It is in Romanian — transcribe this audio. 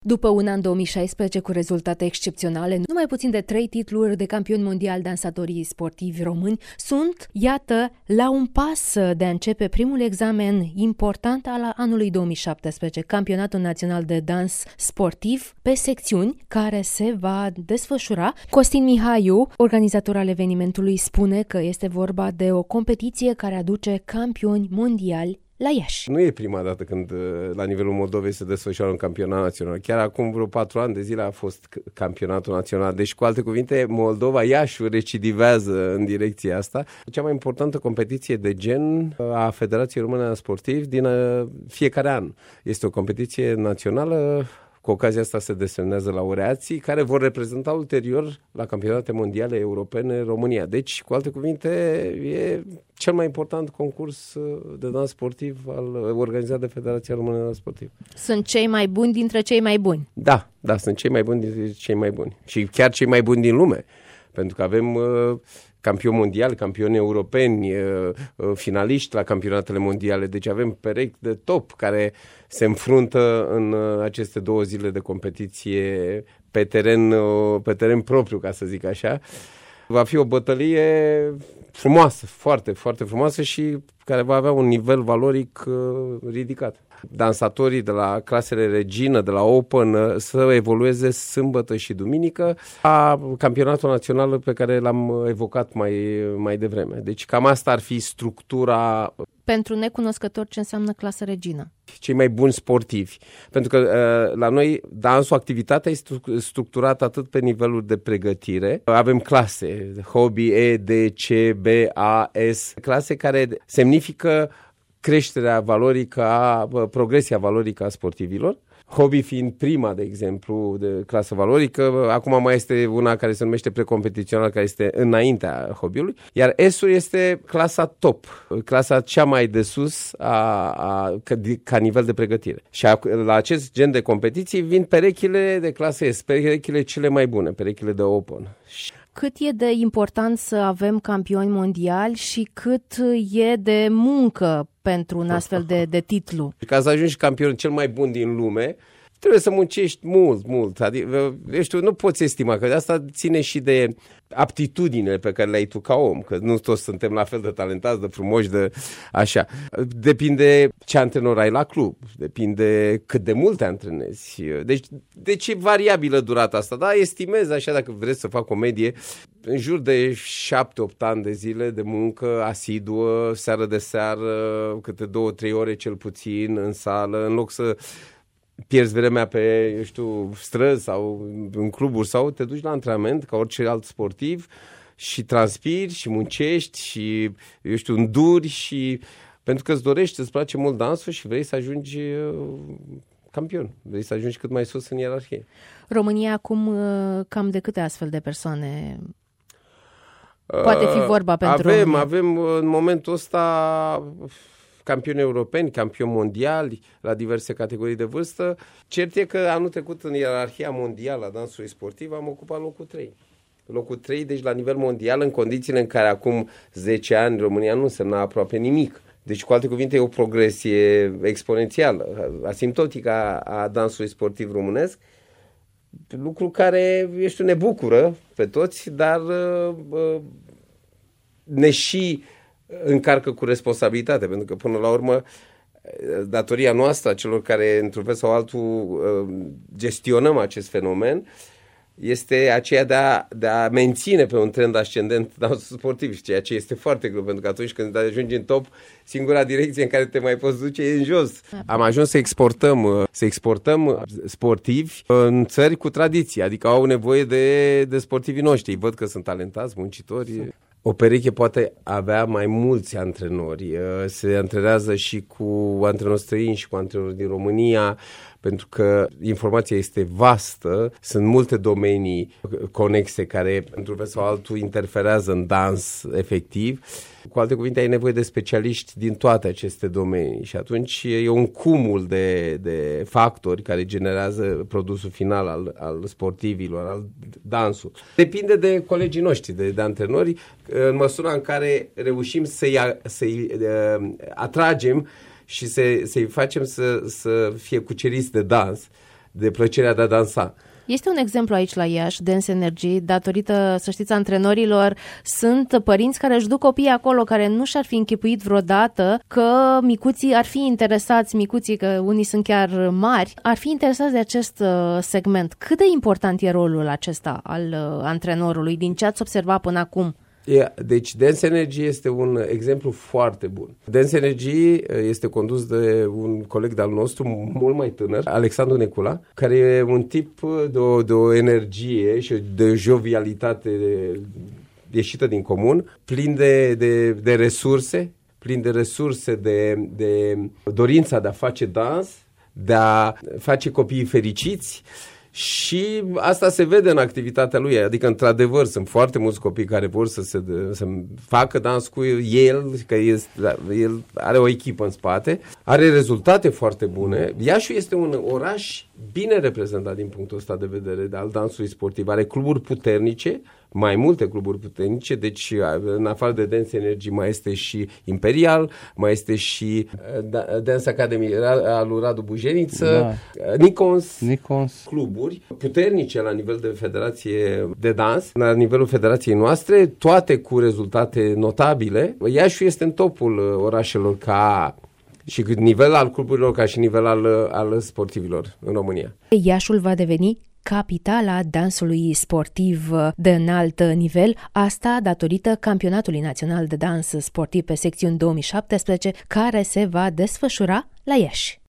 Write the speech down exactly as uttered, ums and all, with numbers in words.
După un an două mii șaisprezece cu rezultate excepționale, numai puțin de trei titluri de campioni mondial, dansatorii sportivi români sunt, iată, la un pas de a începe primul examen important al anului două mii șaptesprezece, Campionatul Național de Dans Sportiv pe secțiuni, care se va desfășura. Costin Mihaiu, organizator al evenimentului, spune că este vorba de o competiție care aduce campioni mondiali la Iași. Nu e prima dată când la nivelul Moldovei se desfășoară un campionat național. Chiar acum vreo patru ani de zile a fost campionatul național. Deci, cu alte cuvinte, Moldova, Iașiul recidivează în direcția asta. Cea mai importantă competiție de gen a Federației Române de Sportivi din fiecare an. Este o competiție națională. Cu ocazia asta se desemnează laureații care vor reprezenta ulterior la campionate mondiale europene România. Deci, cu alte cuvinte, e cel mai important concurs de dans sportiv al, organizat de Federația Română de Dans Sportiv. Sunt cei mai buni dintre cei mai buni. Da, da, sunt cei mai buni dintre cei mai buni. Și chiar cei mai buni din lume. Pentru că avem uh, campioni mondiali, campioni europeni, uh, uh, finaliști la campionatele mondiale. Deci avem perechi de top care se înfruntă în uh, aceste două zile de competiție pe teren, uh, pe teren propriu, ca să zic așa. Va fi o bătălie frumoasă, foarte, foarte frumoasă și care va avea un nivel valoric uh, ridicat. Dansatorii de la clasele regină, de la Open, să evolueze sâmbătă și duminică la campionatul național pe care l-am evocat mai, mai devreme. Deci cam asta ar fi structura. Pentru necunoscători, ce înseamnă clasă regină? Cei mai buni sportivi. Pentru că la noi dansul, activitatea este structurată atât pe nivelul de pregătire. Avem clase, hobby, E, D, C, B, A, S, clase care semnifică creșterea valorică, a, progresia valorică a sportivilor. Hobby fiind prima, de exemplu, de clasă valorică. Acum mai este una care se numește precompetițional, care este înaintea hobby-ului. Iar S-ul este clasa top, clasa cea mai de sus a, a, ca, ca nivel de pregătire. Și a, la acest gen de competiții vin perechile de clasă S, perechile cele mai bune, perechile de Open. Cât e de important să avem campioni mondiali și cât e de muncă pentru un astfel de, de titlu? Ca să ajungi campion cel mai bun din lume, trebuie să muncești mult, mult. Adică, eu știu, nu poți estima, că de asta ține și de aptitudinile pe care le ai tu ca om, că nu toți suntem la fel de talentați, de frumoși, de așa. Depinde ce antrenor ai la club, depinde cât de mult te antrenezi. Deci, deci e variabilă durata asta, dar estimez așa, dacă vreți să fac o medie, în jur de șapte opt ani de zile de muncă asiduă, seară de seară, câte două trei ore cel puțin în sală, în loc să pierzi vremea pe, eu știu, străzi sau în cluburi sau te duci la antrenament ca orice alt sportiv și transpiri și muncești și, eu știu, înduri și pentru că îți dorești, îți place mult dansul și vrei să ajungi campion, vrei să ajungi cât mai sus în ierarhie. România acum cam de câte astfel de persoane poate fi vorba pentru avem, România? Avem în momentul ăsta campioni europeni, campioni mondiali la diverse categorii de vârstă. Cert e că anul trecut în ierarhia mondială a dansului sportiv am ocupat locul trei. Locul trei, deci la nivel mondial, în condițiile în care acum zece ani România nu însemna aproape nimic. Deci, cu alte cuvinte, e o progresie exponențială, asimptotică a, a dansului sportiv românesc, lucru care, eu știu, ne bucură pe toți, dar uh, ne și încarcă cu responsabilitate, pentru că până la urmă datoria noastră, a celor care într-un fel sau altul gestionăm acest fenomen, este aceea de a, de a menține pe un trend ascendent dansul sportiv, ceea ce este foarte greu, pentru că atunci când ajungi în top, singura direcție în care te mai poți duce e în jos. Am ajuns să exportăm, să exportăm sportivi în țări cu tradiție, adică au nevoie de, de sportivii noștri. Văd că sunt talentați, muncitori. O pereche poate avea mai mulți antrenori. Se antrenează și cu antrenori străini și cu antrenori din România, pentru că informația este vastă, sunt multe domenii conexe care, într-un fel sau altul, interferează în dans efectiv. Cu alte cuvinte, ai nevoie de specialiști din toate aceste domenii și atunci e un cumul de, de factori care generează produsul final al, al sportivilor, al dansului. Depinde de colegii noștri, de, de antrenori, în măsura în care reușim să-i, să-i uh, atragem și să, să-i facem să, să fie cuceriți de dans. de plăcerea de a dansa. Este un exemplu aici la Iași, Dance Energy, datorită, să știți, antrenorilor. Sunt părinți care își duc copiii acolo, care nu și-ar fi închipuit vreodată că micuții ar fi interesați, micuții, că unii sunt chiar mari, ar fi interesați de acest segment. Cât de important e rolul acesta al antrenorului, din ce ați observat până acum? Deci Dance Energy este un exemplu foarte bun. Dance Energy este condus de un coleg de-al nostru, mult mai tânăr, Alexandru Necula, care e un tip de o, de o energie și de o jovialitate ieșită din comun, plin de, de, de resurse, plin de resurse de, de dorința de a face dans, de a face copiii fericiți. Și asta se vede în activitatea lui, adică într-adevăr sunt foarte mulți copii care vor să, se, să facă dans cu el, că este, el are o echipă în spate, are rezultate foarte bune. Iașiul este un oraș bine reprezentat din punctul ăsta de vedere al dansului sportiv, are cluburi puternice, mai multe cluburi puternice, deci în afară de Dance Energy mai este și Imperial, mai este și Dance Academy al lui Radu Bujeniță, da. Nikons, Nikons, cluburi puternice la nivel de federație de dans, la nivelul federației noastre, toate cu rezultate notabile. Iașiul este în topul orașelor ca și nivel al cluburilor ca și nivel al, al sportivilor în România. Iașiul va deveni capitala dansului sportiv de înalt nivel, asta datorită Campionatului Național de Dans Sportiv pe secțiuni două mii șaptesprezece, care se va desfășura la Iași.